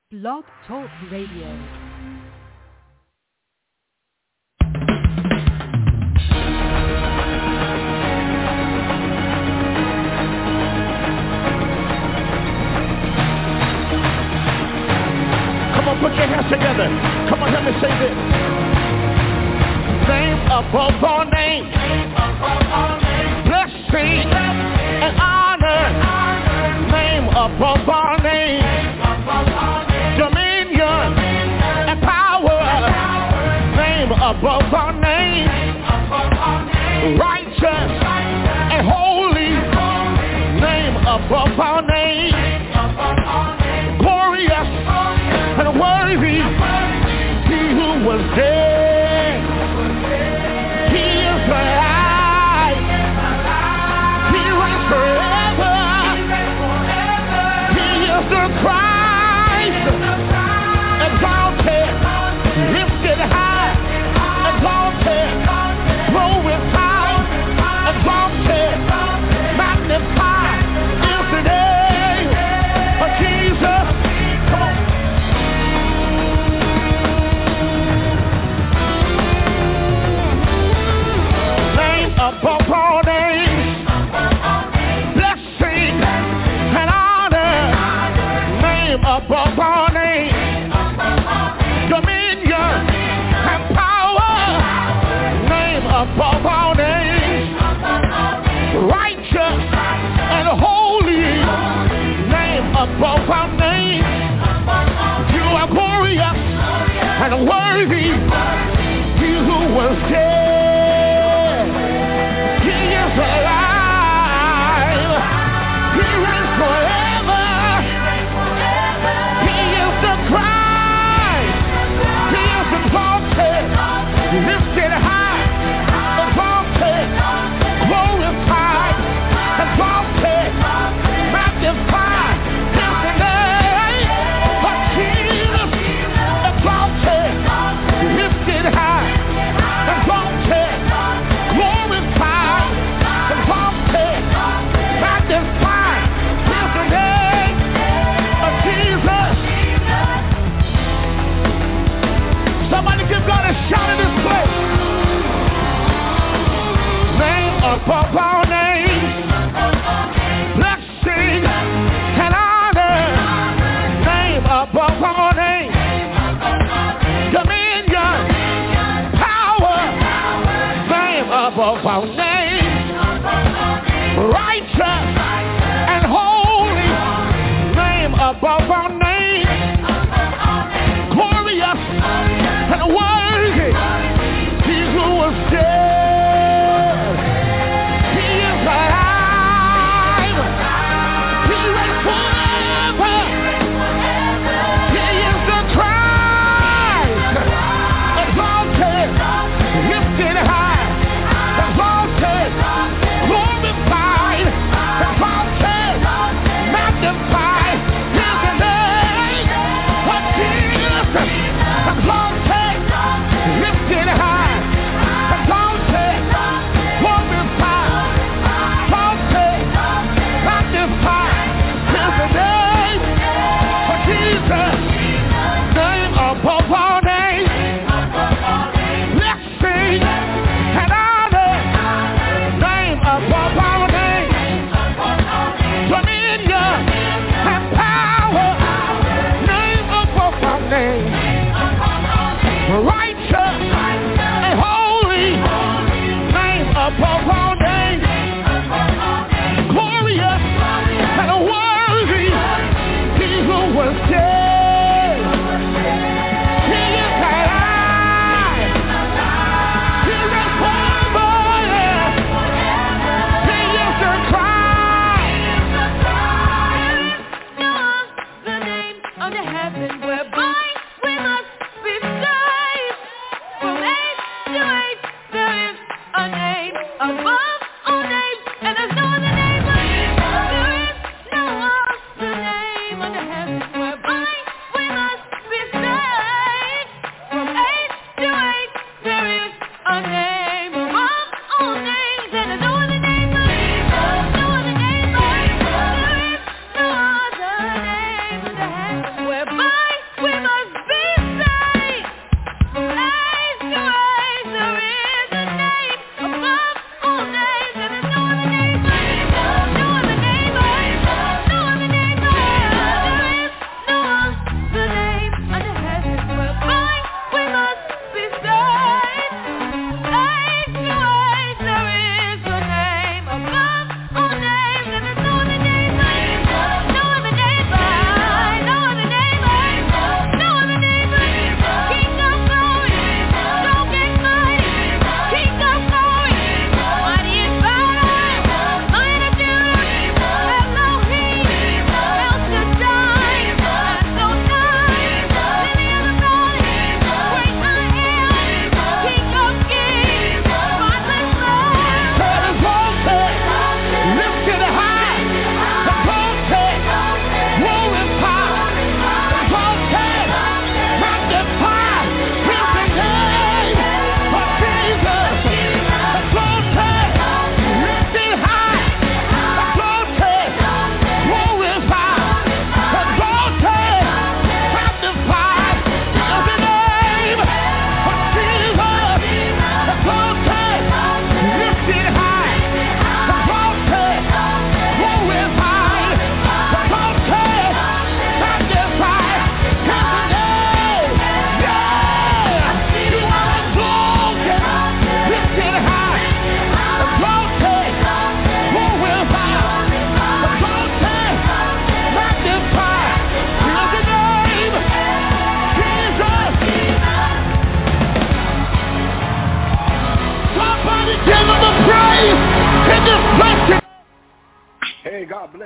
Blog Talk Radio. Put your hands together. Come on, let me say this. Name above all names. Blessing and honor. Name above all names. Dominion and power. Name above all names. Righteous and holy. Name above all names. Glorious and worthy, he who was dead, he is alive, he reigns forever, he is the Christ, exalted, lifted high, exalted, glorified, exalted, magnified, is the name of Jesus. Come on. Above all names, blessing and honor, name above all names, dominion and power, name above all names, righteous and holy, name above all names, you are glorious and worthy, he who was dead. Alive, he reigns forever, he is the Christ, he is exalted, lifted high, exalted, glorified, exalted, magnified, is the name of Jesus, exalted, lifted high, exalted, glorified, magnify is the name of Jesus. Somebody give God a shout in this place. Name above all names, blessing and honor. Name above all names, dominion, power. Name above all names, righteous and holy, name above all names, glorious and worthy, he who was dead, he is alive, he reigns forever, he is the Christ, exalted, lifted high, exalted, glorified, exalted, magnified, is the name of Jesus, exalted, lifted high, exalted, glorified, exalted, magnified, is the name of Jesus, name above all names, blessing and honor, name above all names, dominion and power, name above all names, righteous and holy, name above all names, glorious and worthy, he who was dead, he is alive, he reigns forever, he is the Christ. The name of the heaven whereby we must be saved. From age to age there is a name above all names, and there's no other name but Jesus. There is no other name of the heaven whereby we must be saved. From age to age there is a name above all names, and there's no other name but Jesus. No other name but Jesus. There is no other name of the heaven whereby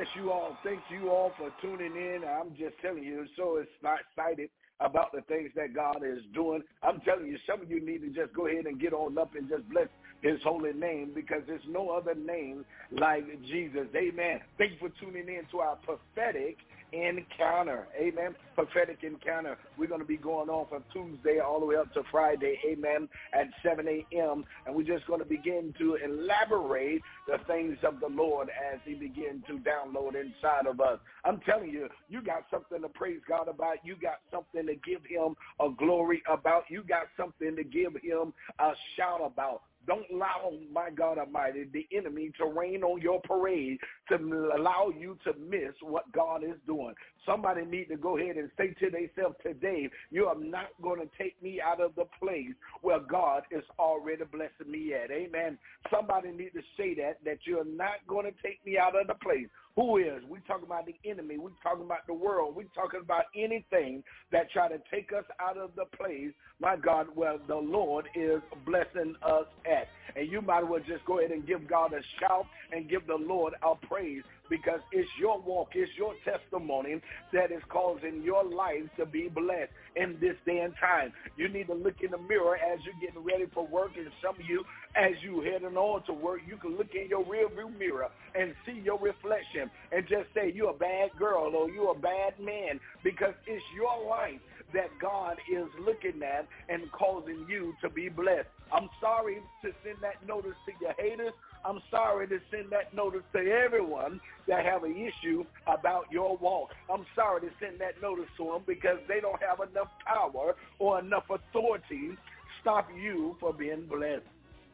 bless you all. Thank you all for tuning in. I'm just telling you, so excited about the things that God is doing. I'm telling you, some of you need to just go ahead and get on up and just bless his holy name, because there's no other name like Jesus. Amen. Thank you for tuning in to our prophetic encounter. Amen. Prophetic encounter. We're going to be going on from Tuesday all the way up to Friday. Amen. At 7 a.m. And we're just going to begin to elaborate the things of the Lord as he begins to download inside of us. I'm telling you, you got something to praise God about. You got something to give him a glory about. You got something to give him a shout about. Don't allow, my God Almighty, the enemy to rain on your parade to allow you to miss what God is doing. Somebody need to go ahead and say to themselves today, you are not going to take me out of the place where God is already blessing me at. Amen. Somebody need to say that you're not going to take me out of the place. Who is? We're talking about the enemy. We're talking about the world. We're talking about anything that try to take us out of the place, my God, where the Lord is blessing us at. And you might as well just go ahead and give God a shout and give the Lord our praise, because it's your walk, it's your testimony that is causing your life to be blessed in this day and time. You need to look in the mirror as you're getting ready for work, and some of you, as you heading on to work, you can look in your rearview mirror and see your reflection and just say you're a bad girl or you're a bad man, because it's your life that God is looking at and causing you to be blessed. I'm sorry to send that notice to your haters. I'm sorry to send that notice to everyone that have an issue about your walk. I'm sorry to send that notice to them, because they don't have enough power or enough authority to stop you from being blessed.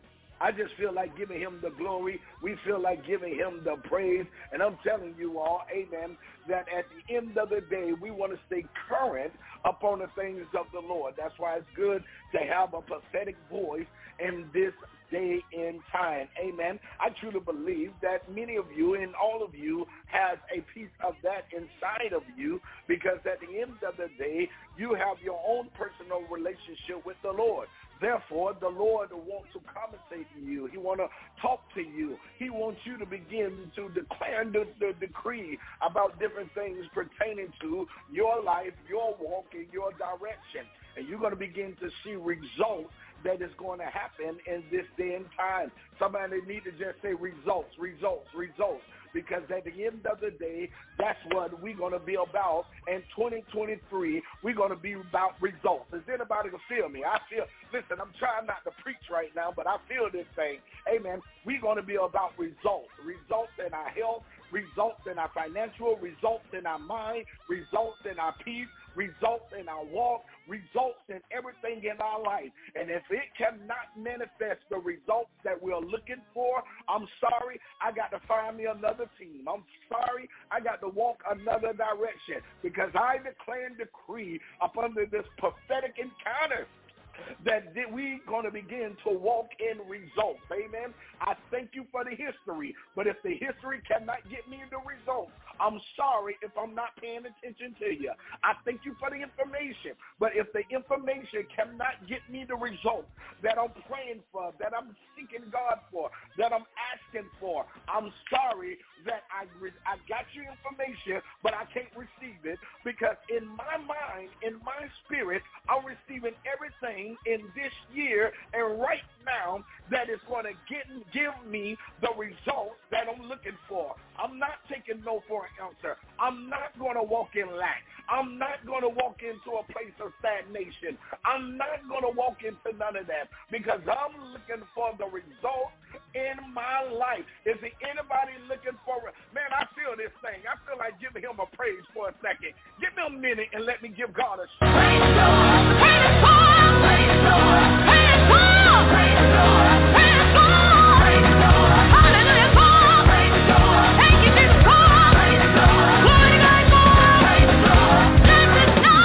I just feel like giving him the glory. We feel like giving him the praise. And I'm telling you all, amen, that at the end of the day, we want to stay current upon the things of the Lord. That's why it's good to have a prophetic voice in this day and time. Amen. I truly believe that many of you and all of you has a piece of that inside of you, because at the end of the day, you have your own personal relationship with the Lord. Therefore, the Lord wants to compensate to you. He wants to talk to you. He wants you to begin to declare the decree about different things pertaining to your life, your walk, and your direction. And you're going to begin to see results that is going to happen in this day and time. Somebody need to just say results, results, results. Because at the end of the day, that's what we're going to be about. In 2023, we're going to be about results. Is anybody going to feel me? Listen, I'm trying not to preach right now, but I feel this thing. Amen. We're going to be about results. Results in our health, results in our financial, results in our mind, results in our peace, results in our walk, results in everything in our life. And if it cannot manifest the results that we're looking for, I'm sorry, I got to find me another team. I'm sorry, I got to walk another direction, because I declare and decree up under this prophetic encounter that we're going to begin to walk in results. Amen. I thank you for the history, but if the history cannot get me the results, I'm sorry if I'm not paying attention to you. I thank you for the information, but if the information cannot get me the results that I'm praying for, that I'm seeking God for, that I'm asking for, I'm sorry that I got your information, but I can't receive it, because in my mind, in my spirit, I'm receiving everything in this year and right now that is going to give me the results that I'm looking for. I'm not taking no for an answer. I'm not going to walk in lack. I'm not going to walk into a place of stagnation. I'm not going to walk into none of that, because I'm looking for the results in my life. Is there anybody looking for it? Man, I feel this thing. I feel like giving him a praise for a second. Give me a minute and let me give God a shout. Praise the Lord. Praise the Lord. Praise the Lord. Praise the Lord. Praise the Lord. Praise the Lord. Praise the Lord. Hallelujah, God. Praise the Lord. Thank you, Jesus, God. Praise the Lord. Glory to God, God. Praise the Lord. Let us know.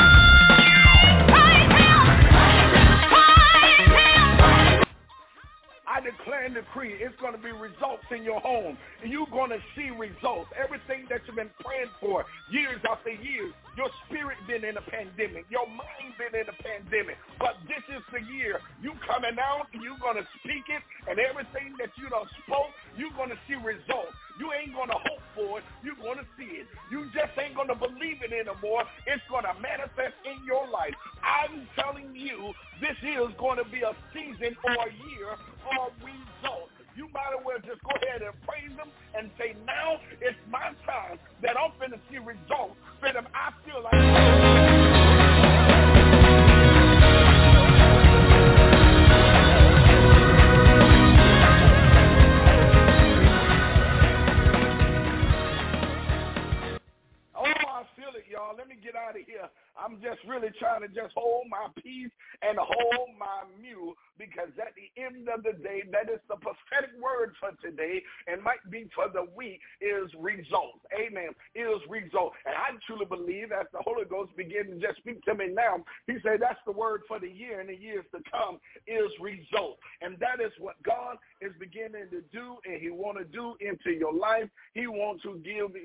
Praise Him. Praise Him. Praise Him. I declare and decree it's going to be results in your home. You're going to see results. Everything that you've been praying for years after years, your spirit been in a pandemic. Your mind been in a pandemic. But this is the year. You coming out, you're going to speak it, and everything that you done spoke, you're going to see results. You ain't going to hope for it. You're going to see it. You just ain't going to believe it anymore. It's going to manifest in your life. I'm telling you, this is going to be a season or a year of results. You might as well just go ahead and praise them and say, now it's my time that I'm finna see results. I feel like... Y'all, let me get out of here. I'm just really trying to just hold my peace and hold my mule, because at the end of the day, that is the prophetic word for today and might be for the week, is results. Amen. Is results. And I truly believe as the Holy Ghost begins to just speak to me now, he said that's the word for the year and the years to come is results. And that is what God is beginning to do, and he want to do into your life. He wants to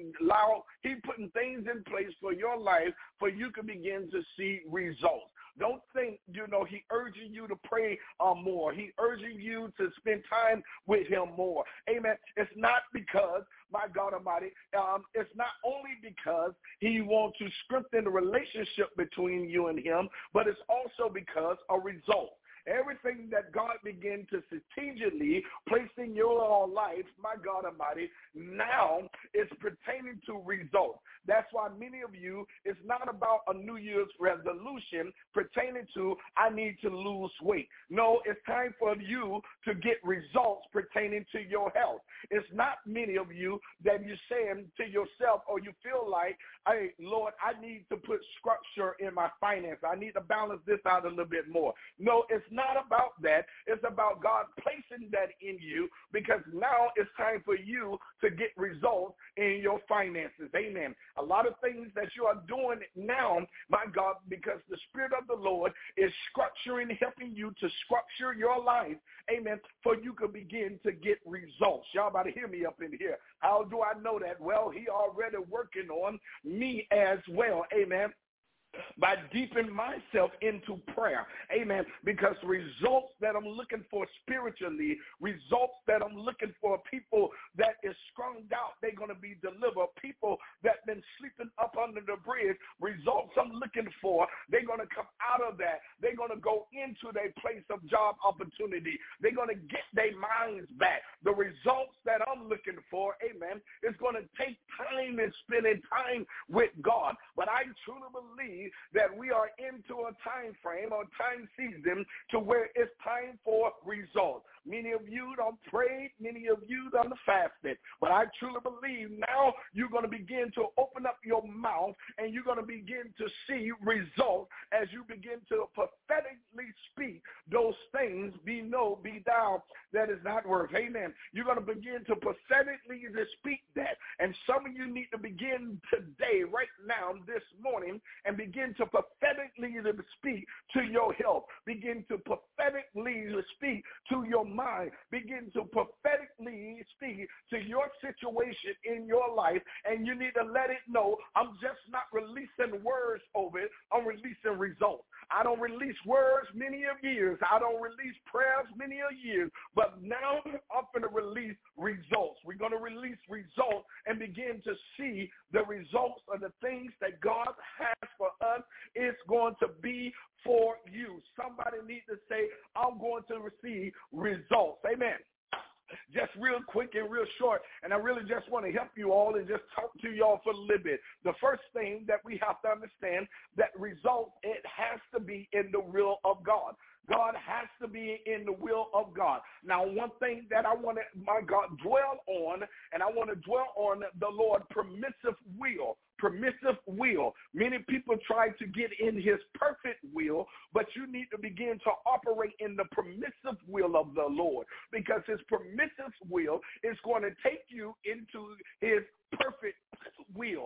he putting things in place for your life for you can begin to see results. Don't think, he urging you to pray more. He urging you to spend time with him more. Amen. It's not because, my God Almighty, it's not only because he wants to strengthen the relationship between you and him, but it's also because of results. Everything that God began to strategically place in your life, my God Almighty, now is pertaining to results. That's why many of you, it's not about a New Year's resolution pertaining to, I need to lose weight. No, it's time for you to get results pertaining to your health. It's not many of you that you're saying to yourself, or you feel like, hey, Lord, I need to put structure in my finance. I need to balance this out a little bit more. No, it's not about that. It's about God placing that in you, because now it's time for you to get results in your finances. Amen. A lot of things that you are doing now, my God, because the Spirit of the Lord is structuring, helping you to structure your life, amen, for you can begin to get results. Y'all about to hear me up in here. How do I know that? Well, he already working on me as well, amen, by deepening myself into prayer, amen, because results that I'm looking for spiritually, results that I'm looking for, people that is strung out, they're going to be delivered, people that been sleeping up under the bridge, results I'm looking for, they're going to come out of that, they're going to go into their place of job opportunity, they're going to get their minds back. The results that I'm looking for, amen, is going to take time and spending time with God, but I truly believe that we are into a time frame or time season to where it's time for results. Many of you don't pray, many of you don't fasted, but I truly believe now you're going to begin to open up your mouth and you're going to begin to see results as you begin to prophetically speak those things, be thou that is not worth. Amen. You're going to begin to prophetically speak that. And some of you need to begin today, right now, this morning, and begin to prophetically speak to your health. Begin to prophetically speak to your mind. Begin to prophetically speak to your situation in your life, and you need to let it know, I'm just not releasing words over it, I'm releasing results. I don't release words many of years. I don't release prayers many of years, but now I'm going to release results. We're going to release results and begin to see the results of the things that God has for us. It's going to be for you. Somebody needs to say, I'm going to receive results. Amen. Just real quick and real short, and I really just want to help you all and just talk to y'all for a little bit. The first thing that we have to understand, that result, it has to be in the will of God. God has to be in the will of God. Now, one thing that I want to, my God, dwell on, and I want to dwell on the Lord permissive will. Permissive will. Many people try to get in his perfect will, but you need to begin to operate in the permissive will of the Lord, because his permissive will is going to take you into his perfect will.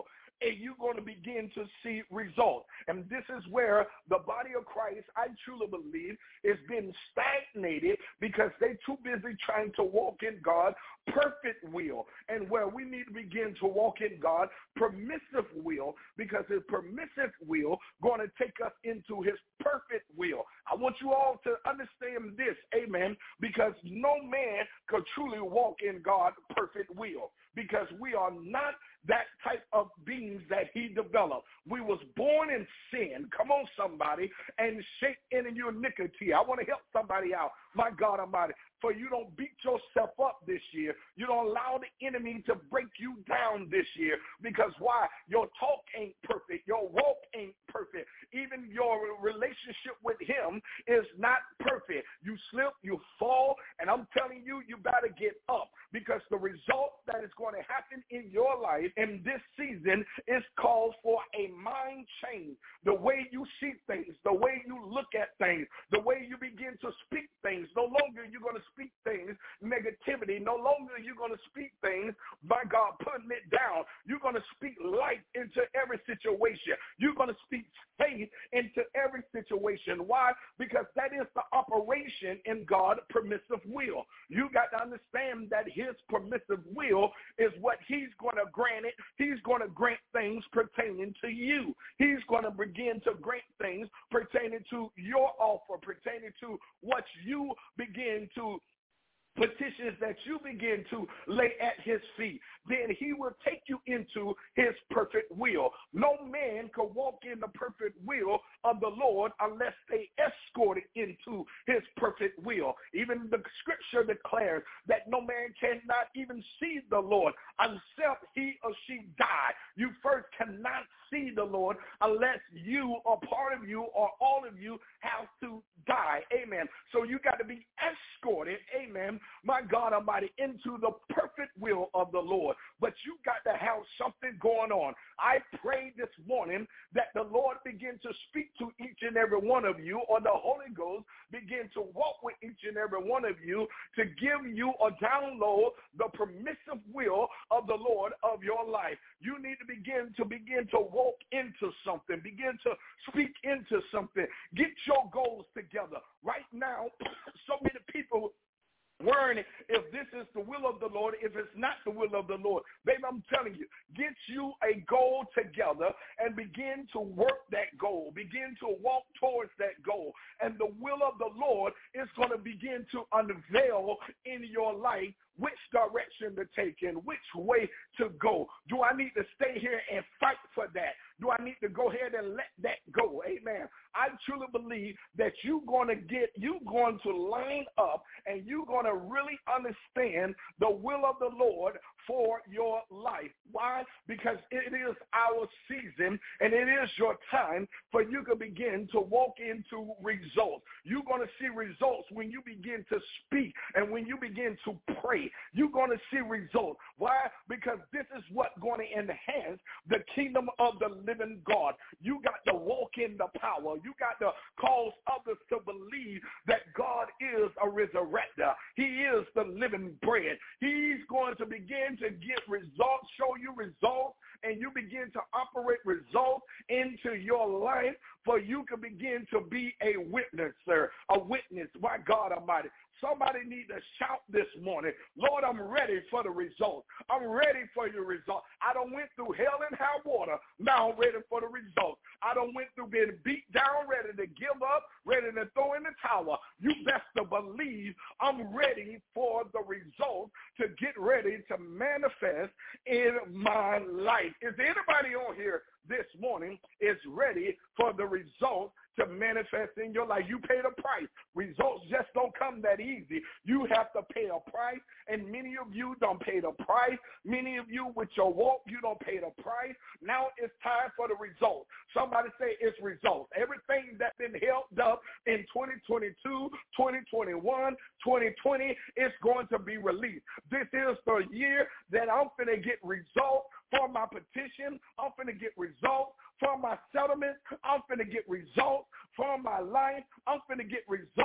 and you're going to begin to see results. And this is where the body of Christ, I truly believe, is being stagnated because they're too busy trying to walk in God's perfect will, and where we need to begin to walk in God's permissive will, because his permissive will going to take us into his perfect will. I want you all to understand this, amen, because no man could truly walk in God's perfect will, because we are not that type of beings that he developed. We was born in sin, come on somebody, and shaped in iniquity. I want to help somebody out, my God Almighty. For you don't beat yourself up this year. You don't allow the enemy to break you down this year. Because why? Your talk ain't perfect. Your walk ain't perfect. Even your relationship with him is not perfect. You slip, you fall, and I'm telling you, you better get up, because the result that is going to happen in your life in this season is called for a mind change. The way you see things, the way you look at things, the way you begin to speak things. No longer you're going to speak things negativity. No longer you're going to speak things, by God, putting it down. You're going to speak life into every situation. You're going to speak faith into every situation. Why? Because that is the operation in God's permissive will. You got to understand that his permissive will is what he's going to grant it. He's going to grant things pertaining to you. He's going to begin to grant things pertaining to your offer, pertaining to what you begin to petitions that you begin to lay at his feet. Then he will take you into his perfect will. No man can walk in the perfect will of the Lord unless they escort it into his perfect will. Even the scripture declares that no man cannot even see the Lord unless he or she die. You first cannot see the Lord unless you or part of you or all of you have to die. Amen. So you got to be escorted, amen, my God Almighty, into the perfect will of the Lord. But you got to have something going on. I pray this morning that the Lord begin to speak to each and every one of you, or the Holy Ghost begin to walk with each and every one of you to give you or download the permissive will of the Lord of your life. You need to begin to walk into something, begin to speak into something. Get your goals together. Right now, so many people worrying if this is the will of the Lord, if it's not the will of the Lord. Baby, I'm telling you, get you a goal together and begin to work that goal. Begin to walk towards that goal. And the will of the Lord is going to begin to unveil in your life which direction to take and which way to go. Do I need to stay here and fight for that? Do I need to go ahead and let that go? Amen. I truly believe that you're going to line up and you're going to really understand the will of the Lord for your life. Why? Because it is our season and it is your time for you to begin to walk into results. You're going to see results when you begin to speak and when you begin to pray. You're going to see results. Why? Because this is what's going to enhance the kingdom of the living God. You got to walk in the power. You got to cause others to believe that God is a resurrector. He is the living bread. He's going to begin to get results, show you results, and you begin to operate results into your life, for you can begin to be a witness, sir. A witness, my God Almighty. Somebody need to shout this morning, Lord, I'm ready for the results. I'm ready for your results. I done went through hell and high water. Now I'm ready for the results. I done went through being beat down, ready to give up, ready to throw in the towel. You best to believe I'm ready for the results to get ready to manifest in my life. Is there anybody on here this morning is ready for the results to manifest in your life? You paid a price. Results just don't come that easy. You have to pay a price, and many of you don't pay the price. Many of you with your walk, you don't pay the price. Now it's time for the results. Somebody say it's results. Everything that's been held up in 2022, 2021, 2020 is going to be released. This is the year that I'm going to get results for my petition. I'm going to get results for my settlement. I'm going to get results for my life. I'm going to get results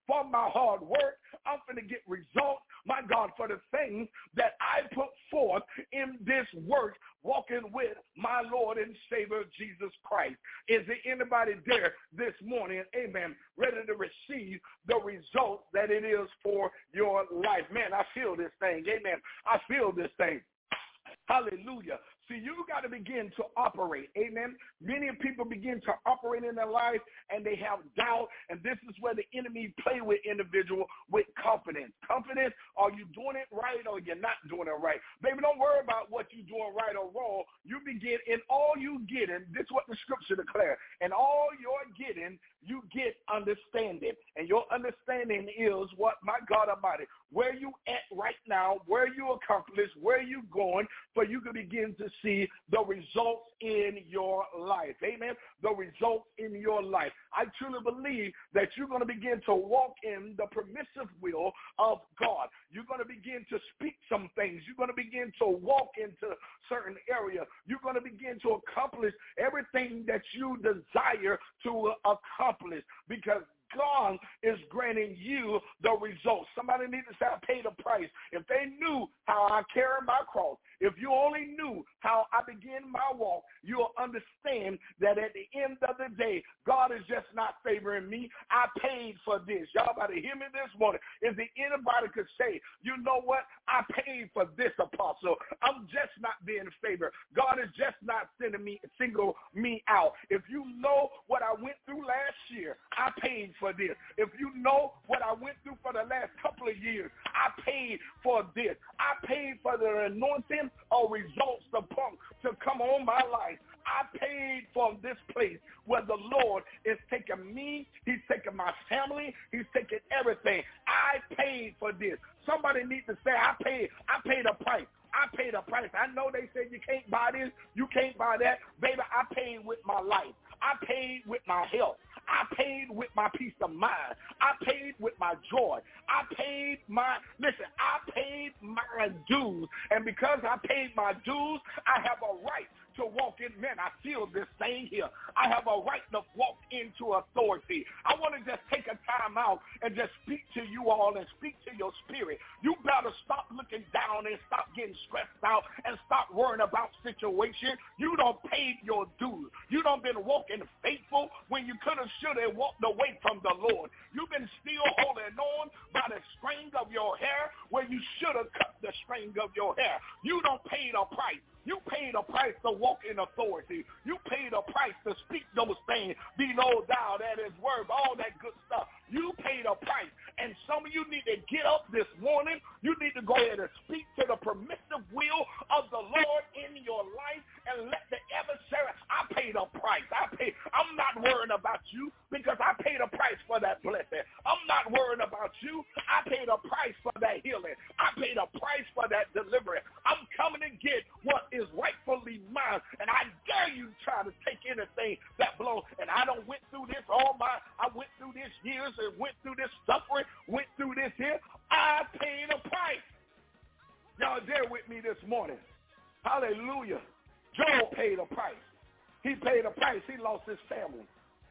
for my hard work. I'm going to get results, my God, for the things that I put forth in this work, walking with my Lord and Savior, Jesus Christ. Is there anybody there this morning, amen, ready to receive the results that it is for your life? Man, I feel this thing, amen. I feel this thing. Hallelujah. See, you got to begin to operate. Amen. Many people begin to operate in their life and they have doubt. And this is where the enemy play with individual with confidence. Confidence, are you doing it right or you're not doing it right? Baby, don't worry about what you're doing right or wrong. You begin in all you getting. This is what the scripture declares. And all you're getting, you get understanding. And your understanding is what, my God Almighty, where you at right now, where you accomplished, where you going, for you can begin to see the results in your life. Amen. The results in your life. I truly believe that you're going to begin to walk in the permissive will of God. You're going to begin to speak some things. You're going to begin to walk into certain area. You're going to begin to accomplish everything that you desire to accomplish, because God is granting you the results. Somebody needs to say, I paid a price. If they knew how I carry my cross, if you only knew how I begin my walk, you'll understand that at the end of the day, God is just not favoring me. I paid for this. Y'all about to hear me this morning. If anybody could say, you know what? I paid for this, apostle. I'm just not being favored. God is just not single me out. If you know what I went through last year, I paid for this. If you know what I went through for the last couple of years, I paid for this. I paid for the anointing or results to come on my life. I paid for this place where the Lord is taking me. He's taking my family. He's taking everything. I paid for this. Somebody needs to say, I paid a price. I paid a price. I know they say you can't buy this, you can't buy that. Baby, I paid with my life. I paid with my health. I paid with my peace of mind. I paid with my joy. I paid my dues. And because I paid my dues, I have a right to walk in. Man, I feel this thing here. I have a right to walk into authority. I want to just take a time out and just speak to you all and speak to your spirit. You better stop looking down and stop getting stressed out and stop worrying about situation. You don't pay your dues. You don't been walking faithful when you could have, should have walked away from the Lord. You've been still holding on by the string of your hair where you should have cut the string of your hair. You don't pay the price. You paid a price to walk in authority. You paid a price to speak those things. Be no doubt that is worth all that good stuff. You paid a price. And some of you need to get up this morning. You need to go ahead and speak to the permissive will of the Lord in your life and let the adversary, I paid a price. I'm not worrying about you because I paid a price for that blessing. I'm not worrying about you. I paid a price for that healing. I paid a price for that deliverance. I'm coming to get what is rightfully mine, and I dare you try to take anything that belongs. And I don't went through this I went through this years and went through this suffering, went through this here. I paid a price. Y'all there with me this morning. Hallelujah. Job paid a price. He paid a price. He lost his family.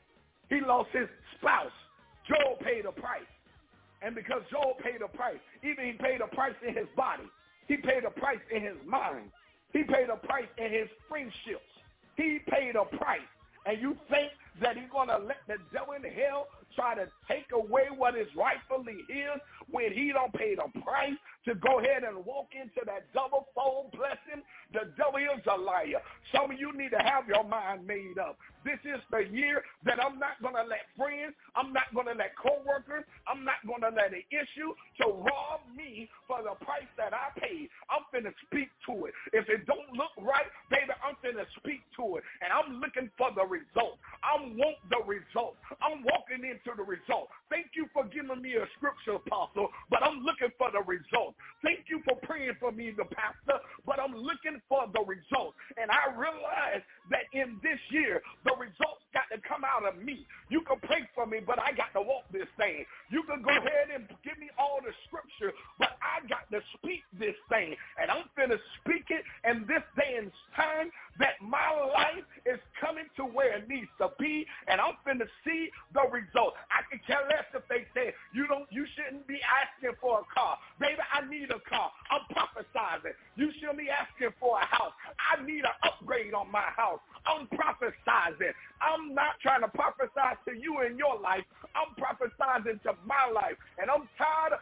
He lost his spouse. Job paid a price. And because Job paid a price, even he paid a price in his body. He paid a price in his mind. He paid a price in his friendships. He paid a price. And you think that he's going to let the devil in hell try to take away what is rightfully his when he don't pay the price to go ahead and walk into that double-fold blessing? The devil is a liar. Some of you need to have your mind made up. This is the year that I'm not going to let friends, I'm not going to let co-workers, I'm not going to let an issue to rob me for the price that I paid. I'm finna speak to it. If it don't look right, baby, I'm finna speak to it. And I'm looking for the result. I want the result. I'm walking into the result. Thank you for giving me a scripture, apostle, but I'm looking for the result. Thank you for praying for me, the pastor, but I'm looking for the result. And I realize that in this year, the results got to come come out of me. You can pray for me, but I got to walk this thing. You can go ahead and give me all the scripture, but I got to speak this thing. And I'm finna speak it in this day and time that my life is coming to where it needs to be, and I'm finna see the result. I can care less if they say you shouldn't be asking for a car. Baby, I need a car. I'm prophesizing. You shouldn't be asking for a house. I need an upgrade on my house. I'm prophesizing. I'm not trying to prophesy to you in your life. I'm prophesying to my life. And I'm tired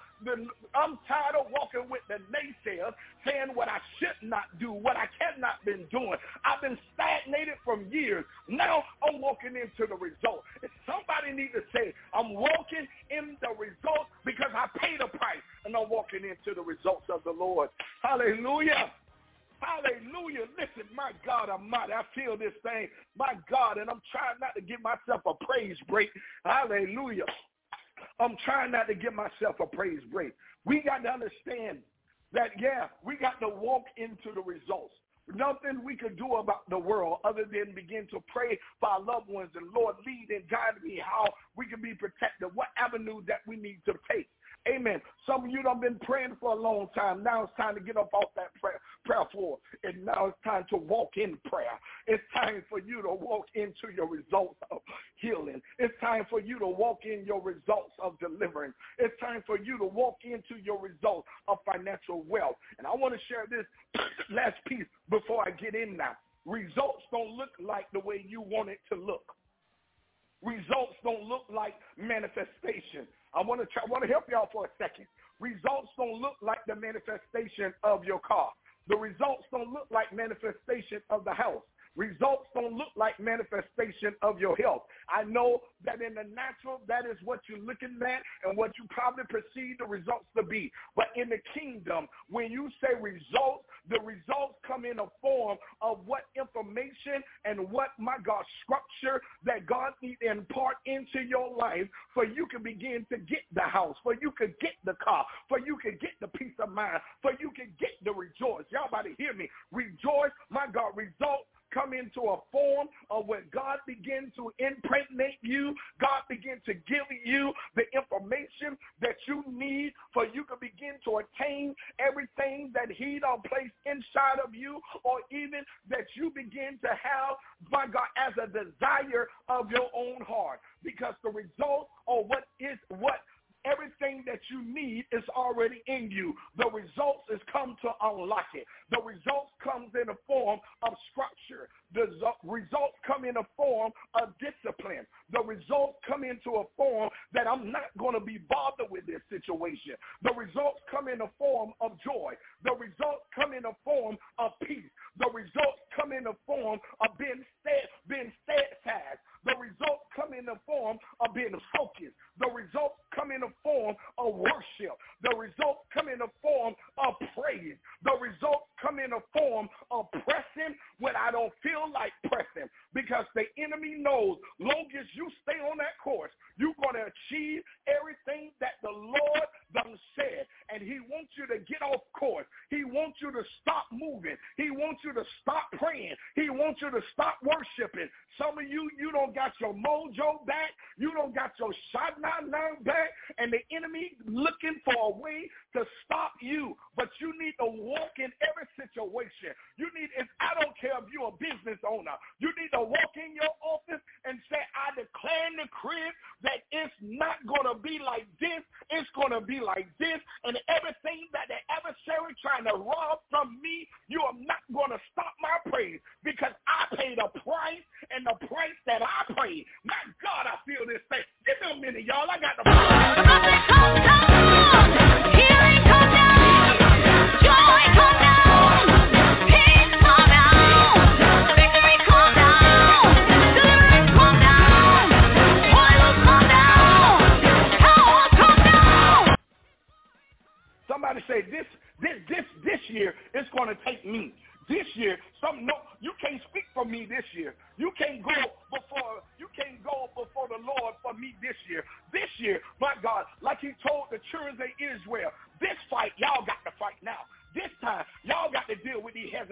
of walking with the naysayers saying what I should not do, what I cannot been doing. I've been stagnated from years. Now I'm walking into the result. And somebody need to say, I'm walking in the results because I paid a price, and I'm walking into the results of the Lord. Hallelujah. Hallelujah. Listen, my God Almighty, I feel this thing. My God, and I'm trying not to give myself a praise break. Hallelujah. I'm trying not to give myself a praise break. We got to understand that, we got to walk into the results. Nothing we could do about the world other than begin to pray for our loved ones and, Lord, lead and guide me how we can be protected, what avenue that we need to take. Amen. Some of you have been praying for a long time. Now it's time to get up off that prayer floor. And now it's time to walk in prayer. It's time for you to walk into your results of healing. It's time for you to walk in your results of deliverance. It's time for you to walk into your results of financial wealth. And I want to share this last piece before I get in now. Results don't look like the way you want it to look. Results don't look like manifestation. I want to help y'all for a second. Results don't look like the manifestation of your car. The results don't look like manifestation of the house. Results don't look like manifestation of your health. I know that in the natural, that is what you're looking at and what you probably perceive the results to be. But in the kingdom, when you say results, the results come in a form of what information and what, my God, structure that God needs to impart into your life for you can begin to get the house, for you can get the car, for you can get the peace of mind, for you can get the rejoice. Y'all about to hear me. Rejoice, my God, results come into a form of when God begins to impregnate you. God begins to give you the information that you need for you to begin to attain everything that he done placed inside of you, or even that you begin to have, my God, as a desire of your own heart. Because the result or everything that you need is already in you. The results is come to unlock it. The results comes in a form of structure. The results come in a form of discipline. The results come into a form that I'm not going to be bothered with this situation. The results come in a form of joy. The results come in a form of peace. The results come in a form of being steadfast. The results come in the form of being focused. The results come in the form of worship. The results come in the form of praise. The results come in the form of pressing when I don't feel like pressing, because the enemy knows long as you stay on that course, you're going to achieve everything that the Lord done said. And he wants you to get off course. He wants you to stop moving. He wants you to stop praying. He wants you to stop worshiping. Some of you don't got your mojo back. You don't got your shot now back. And the enemy looking for a way to stop you. But you need to walk in every situation. I don't care if you're a business owner. You need to walk in your office and say, I declare in the crib that it's not going to be like this. It's going to be like this. And everything that the adversary trying to rob from me, you are not going to stop my praise, because I paid a price, and the price that I paid. My God, I feel this thing. Give me a minute, y'all. I got the healing come down, joy come down, peace come down, victory come down, deliverance come down, oil come down, power come down. Somebody say this year it's going to take me. This year, you can't speak for me this year. You can't go before the Lord for me this year. This year, my God, like he told the children of Israel, this fight y'all got to fight now. This time, y'all got to deal with these hesitations.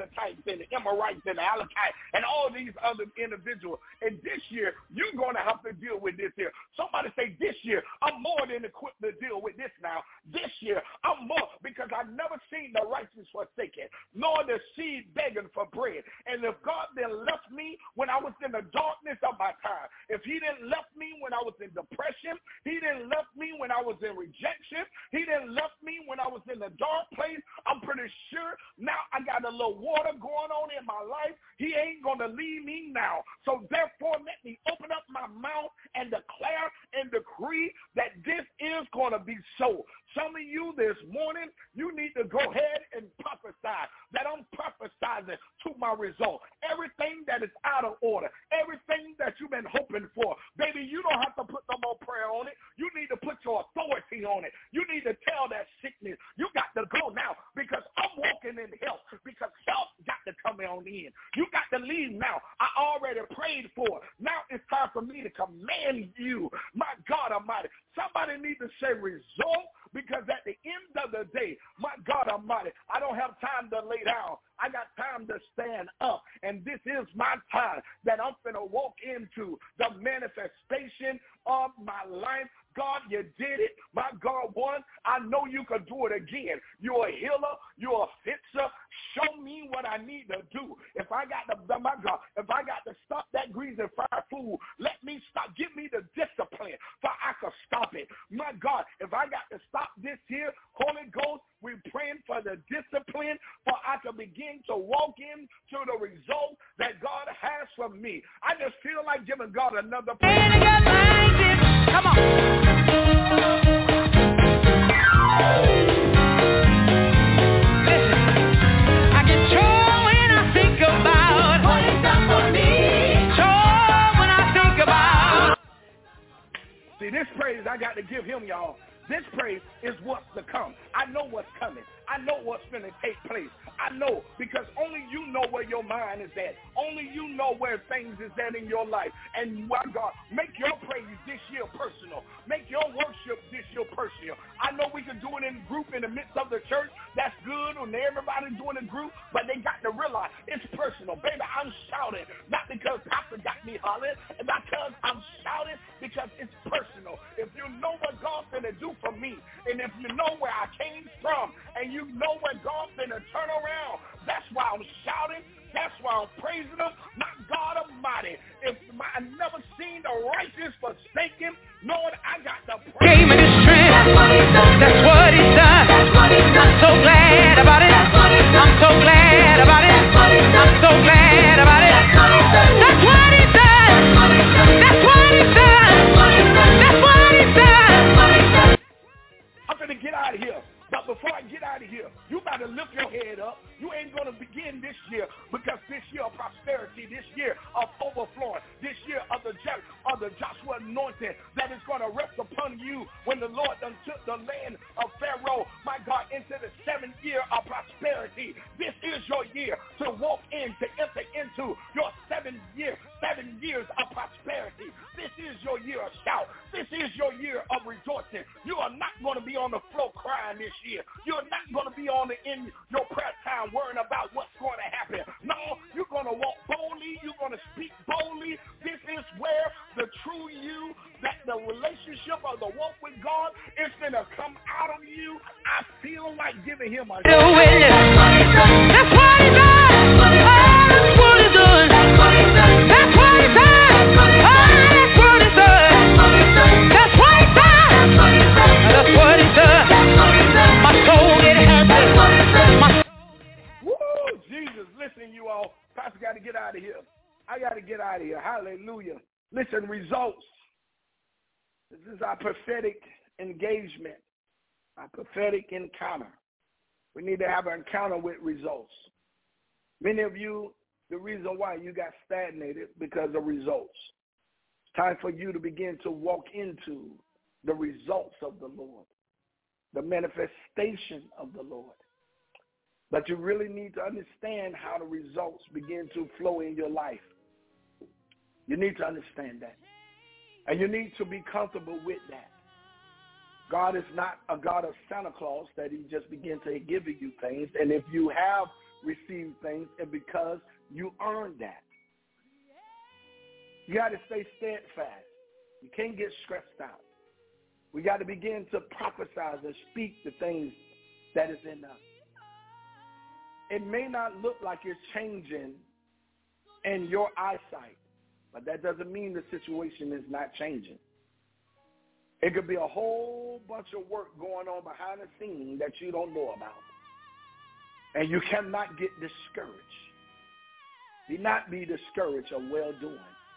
Amalekites and the Amorites and the Alakites and all these other individuals. And this year, you're going to have to deal with this here. Somebody say, this year, I'm more than equipped to deal with this now. This year, I'm more, because I've never seen the righteous forsaken, nor the seed begging for bread. And if God then left me when I was in the darkness of my time, if he didn't left me when I was in depression, he didn't left me when I was in rejection, he didn't left me when I was in the dark place, I'm pretty sure now I got a little water going on in my life. He ain't going to leave me now. So therefore, let me open up my mouth and declare and decree that this is going to be so. Some of you this morning, you need to go ahead and prophesy that I'm prophesizing to my result. Everything that is out of order, everything that you've been hoping for, baby, you don't have to put no more prayer on it. You need to put your authority on it. You need to tell that sickness, you got to go now, because I'm walking in health, because health got to come on in. You got to leave now. I already prayed for it. Now it's time for me to command you. My God Almighty. Somebody need to say result, because at the end of the day, my God Almighty, I don't have time to lay down. I got time to stand up. And this is my time that I'm going to walk into the manifestation of my life. God, you did it. My God, one, I know you can do it again. You're a healer. You're a fixer. Show me what I need to do. If I got to, my God, if I got to stop that greasy fried food, let me stop. Give me the discipline so I can stop it. My God, if I got to stop this here, Holy Ghost, we're praying for the discipline for I can begin to walk into the result that God has for me. I just feel like giving God another praise. Come on. See, this praise I got to give him, y'all. This praise is what's to come. I know what's coming. I know what's going to take place. I know, because only you know where your mind is at. Only you know where things is at in your life. And, my God, make your praise this year personal. Make your worship this year personal. I know we can do it in group in the midst of the church. That's good when everybody's doing a group, but they got to realize it's personal. Baby, I'm shouting, not because Pastor got me hollering, and not because I'm shouting, because it's personal. If you know what God's going to do for me, and if you know where I came from, and you know what God's going to turn around, that's why I'm shouting. That's why I'm praising him. My God Almighty, I never seen the righteous forsaken, Lord, I got the praise. Gave me the strength. That's what he's done. I'm so glad about it. I'm so glad about it. I'm so glad about it. That's what he's done. That's what he's done. That's what he's done. I'm going to get out of here. But before I get out of here, you got to lift your head up. You ain't going to begin this year, because this year of prosperity, this year of overflowing, this year of the Joshua anointing that is going to rest upon you when the Lord done took the land of Pharaoh, my God, into the 7th year of prosperity. This is your year to walk in, to enter into your 7 years of prosperity. This is your year of shout. This is your year of rejoicing. You are not going to be on the floor crying this year. You're not going to be in your prayer time worrying about what's going to happen. No, you're going to walk boldly. You're going to speak boldly. This is where the true you, that the relationship of the walk with God is going to come out of you. I feel like giving him a... That's what he's done. That's what he's done. That's what he's done. That's what he's done. That's what he's done. That's what he's done. That's what he's done. That's what he's done. My soul get happy. Woo, Jesus, listen, you all. Pastor got to get out of here. I got to get out of here. Hallelujah. Listen, results. This is our prophetic engagement, our prophetic encounter. We need to have an encounter with results. Many of you, the reason why you got stagnated because of results. It's time for you to begin to walk into the results of the Lord, the manifestation of the Lord. But you really need to understand how the results begin to flow in your life. You need to understand that. And you need to be comfortable with that. God is not a God of Santa Claus that he just begins to give you things. And if you have receive things is because you earned that. You got to stay steadfast. You can't get stressed out. We got to begin to prophesy and speak the things that is in us. It may not look like you're changing in your eyesight, but that doesn't mean the situation is not changing. It could be a whole bunch of work going on behind the scenes that you don't know about. And you cannot get discouraged. Do not be discouraged of well-doing.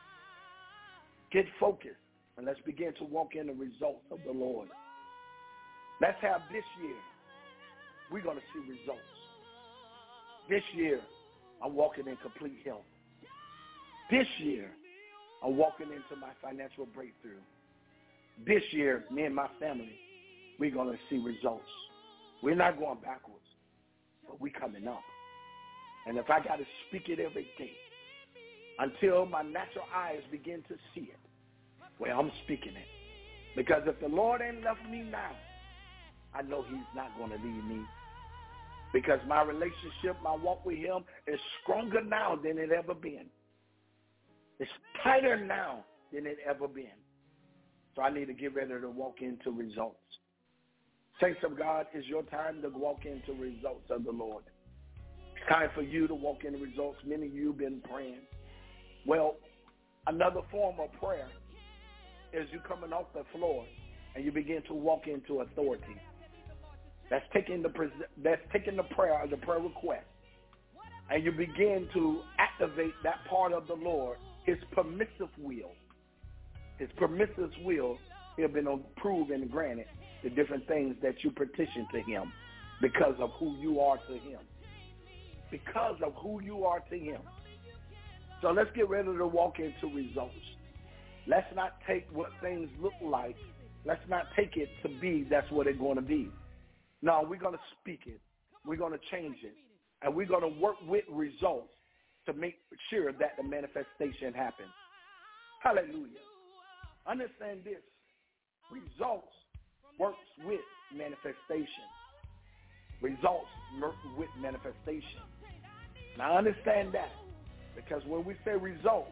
Get focused, and let's begin to walk in the results of the Lord. Let's have this year, we're going to see results. This year, I'm walking in complete health. This year, I'm walking into my financial breakthrough. This year, me and my family, we're going to see results. We're not going backwards, but we're coming up. And if I got to speak it every day until my natural eyes begin to see it, well, I'm speaking it. Because if the Lord ain't left me now, I know he's not going to leave me. Because my relationship, my walk with him is stronger now than it ever been. It's tighter now than it ever been. So I need to get ready to walk into results. Saints of God, it's your time to walk into results of the Lord. It's time for you to walk into results. Many of you have been praying. Well, another form of prayer is you coming off the floor and you begin to walk into authority. That's taking the prayer, the prayer request, and you begin to activate that part of the Lord, his permissive will. His permissive will, he'll been approved and granted the different things that you petition to him because of who you are to him. Because of who you are to him. So let's get ready to walk into results. Let's not take what things look like. Let's not take it to be that's what it's going to be. No, we're going to speak it. We're going to change it. And we're going to work with results to make sure that the manifestation happens. Hallelujah. Understand this. Results works with manifestation. Results work with manifestation. Now understand that. Because when we say results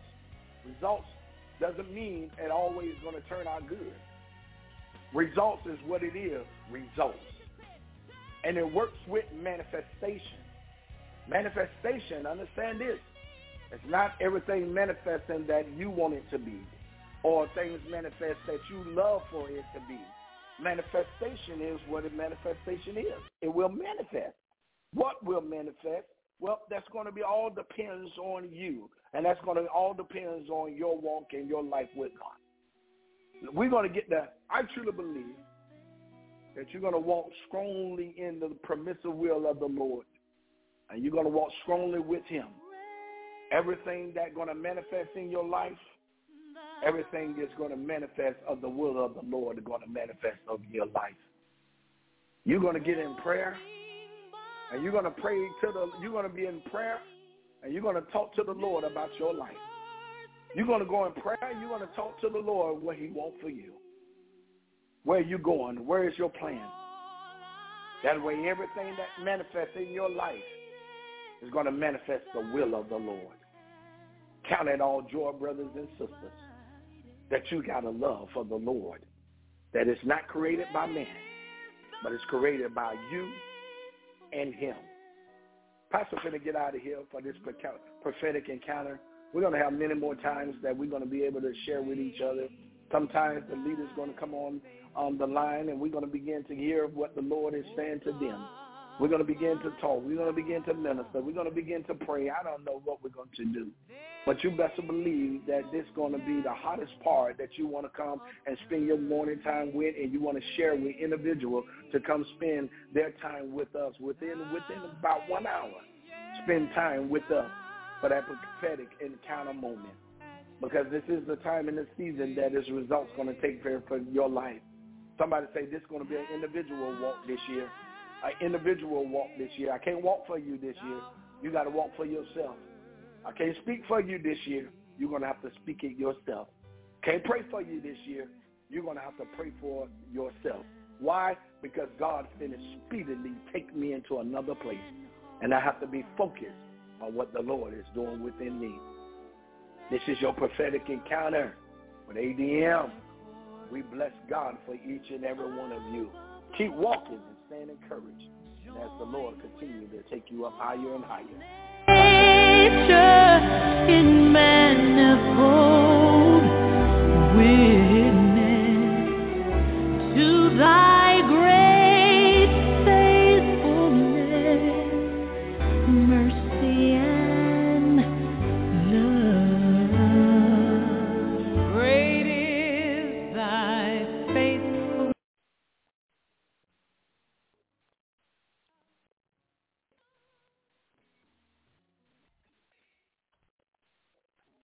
doesn't mean it always going to turn out good. Results is what it is, results. And it works with manifestation. Manifestation, understand this. It's not everything manifesting that you want it to be or things manifest that you love for it to be. Manifestation is what a manifestation is. It will manifest. What will manifest? Well, that's going to be all depends on you. And that's going to all depends on your walk and your life with God. We're going to get that. I truly believe that you're going to walk strongly in the permissive will of the Lord. And you're going to walk strongly with him. Everything that's going to manifest in your life, everything is going to manifest of the will of the Lord is going to manifest of your life. You're going to get in prayer, and you're going to pray you're going to be in prayer, and you're going to talk to the Lord about your life. You're going to go in prayer, and you're going to talk to the Lord what he wants for you. Where are you going? Where is your plan? That way everything that manifests in your life is going to manifest the will of the Lord. Count it all joy, brothers and sisters, that you got a love for the Lord that is not created by man, but it's created by you and him. Pastor's going to get out of here for this prophetic encounter. We're going to have many more times that we're going to be able to share with each other. Sometimes the leader's going to come on the line, and we're going to begin to hear what the Lord is saying to them. We're going to begin to talk. We're going to begin to minister. We're going to begin to pray. I don't know what we're going to do. But you best believe that this is going to be the hottest part that you want to come and spend your morning time with, and you want to share with individuals to come spend their time with us within about 1 hour. Spend time with us for that prophetic encounter moment. Because this is the time in the season that this result's going to take care for your life. Somebody say this is going to be an individual walk this year. An individual walk this year. I can't walk for you this year. You got to walk for yourself. I can't speak for you this year. You're going to have to speak it yourself. Can't pray for you this year. You're going to have to pray for yourself. Why? Because God finished speedily take me into another place. And I have to be focused on what the Lord is doing within me. This is your prophetic encounter with ADM. We bless God for each and every one of you. Keep walking and staying encouraged as the Lord continues to take you up higher and higher.